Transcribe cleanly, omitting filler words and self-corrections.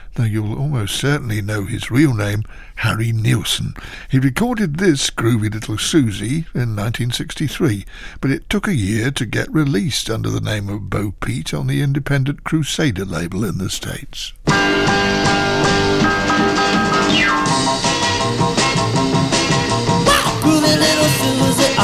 though you'll almost certainly know his real name, Harry Nilsson. He recorded this Groovy Little Susie in 1963, but it took a year to get released under the name of Bo Peep on the independent Crusader label in the States. Groovy Little Susie,